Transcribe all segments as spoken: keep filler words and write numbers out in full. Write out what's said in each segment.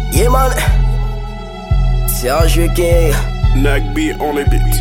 Yeah man, Serge King, Nagby on the beat.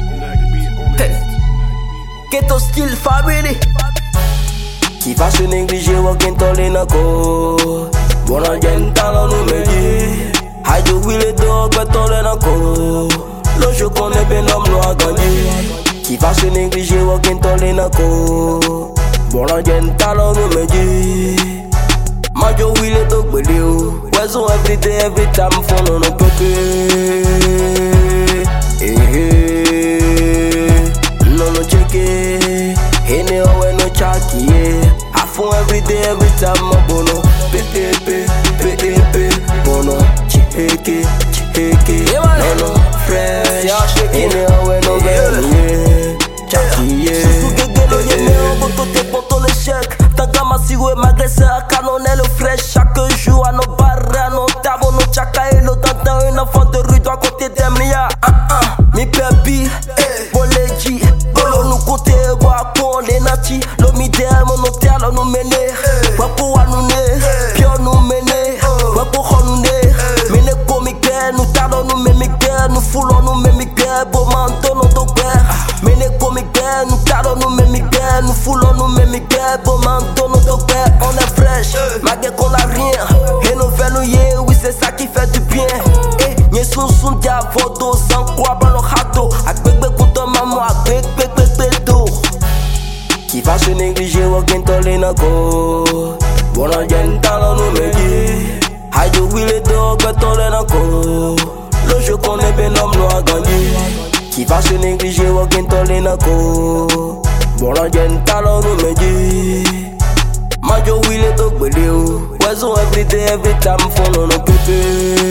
Ghetto Style Family. Qui va se négliger ou qui t'en a co. Bon en gen talent nous me dit. Aïe oui les dogs que t'en a co. Le jeu qu'on est bien homme nous a gagné. Qui va se négliger ou qui t'en a co. Bon en gen talent nous me dit. Majo oui les dogs me dit. Where's every day every time phone on a pépé. Eh eh. No no check it. Any way no chaki, yeah. I phone every day, every time my bono. P E P, P E P, bono. Chiheke, chiheke, no no fresh. Any way no bad, yeah. Chaki, yeah. Sous gégelo, y'a mes robots, tout est pour ton échec. Tanga ma sigo et m'agresseur, canonnel fraîche. Chaque jour à nos barres, à nos tables, nos chaka et nos tantas. Un enfant de rue doit côté d'Emlia. Ah ah, mi baby, boleji. Bolo nous côté, bois pour les natis. L'omidère, mon hôtel, nous mener. Wapo à nous né, pio nous mener. Wapo à nous né. Mene comique, nous talons, nous mémique. Nous foulons, nous mémique. Beau manteau, nous dogbert. Mene comique, nous talons, nous mémique. Nous foulons, nous mémique. Beau manteau, nous dogbert. On est fraîche, malgré qu'on a rien. Rénover nous, yeah, oui, c'est ça qui fait du bien. Eh, nye sun sun dia vodo, sans quoi, dans le rato. Ak bek bek pour ton maman, ak bek bek bek bek do. Qui va se négliger ou qui t'en a co. Bon en gen talent nous me dit. Aïe oui les dogs que t'en a co. Le jeu qu'on est bien homme nous a gagné. Qui va se négliger ou qui t'en a co. Bon en gen talent nous me dit. Majo oui les dogs me dit. Where's every day every time phone on a pépé.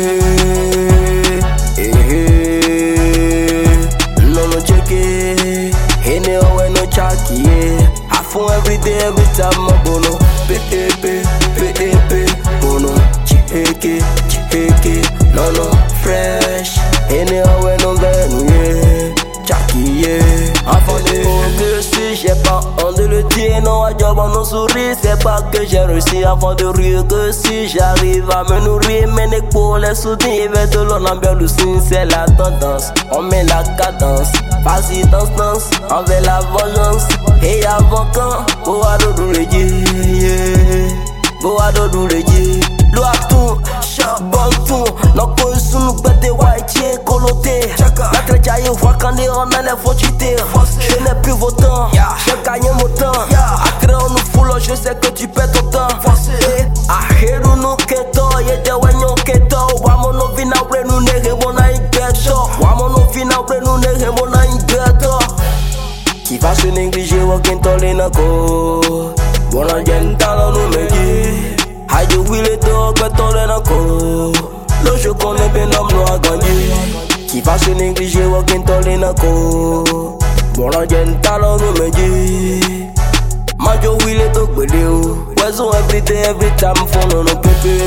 Eh eh. No no check it. Any way no chaki, yeah. I phone every day, every time my bono. P E P, P E P, bono. Chiheke, chiheke, no no fresh. Any way no ben, yeah. Chaki, yeah. Avant de que si j'ai pas honte de le dire, non, à job on nous sourit, c'est pas que j'ai réussi. Avant de rire que si j'arrive à me nourrir, mais n'est pour les soutenir, vers de l'on en le signe, c'est la tendance. On met la cadence, vas-y danse, danse, envers la vengeance. Et avant quand, beau à dos le yeah, beau à dos le yeah. L'oua tout, bon tout, non qu'on sous nous bête de white, yeah, coloté. La traite y voit quand on a les fauchités. Je n'ai plus vos temps, je gagne mon temps. Après on nous foule, je sais que tu perds ton temps. Aheru nous keto, y'a des wagnon keto. Wamo no vina bre nous nege mona in ghetto. Wamo no vina bre nous nege mona in ghetto. Qui va se négliger ou qui t'en a co. Bon en gen talent nous me dit. Aïe oui les dogs que t'en a co. Le jeu qu'on est bien homme nous a gagné. Qui va se négliger ou qui t'en a co. Bon en gen talent nous me dit. Majo oui les dogs me dit. Where's every day every time phone on a pépé.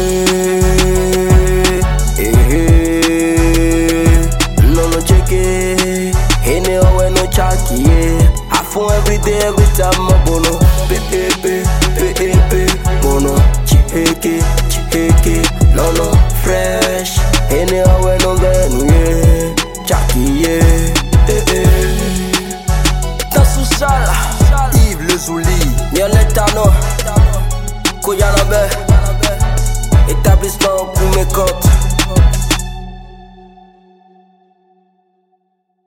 Eh eh. No no check it. Any way no chaki, yeah. I phone every day every time my bono. P E P, P E P, bono. Chiheke, chiheke, no no fresh. Any way no ben, yeah. Chaki, yeah. Eh eh. Dans sous-sol, Yves le Zouli, Nionetano, Koyanabe, établissement pour mes comptes.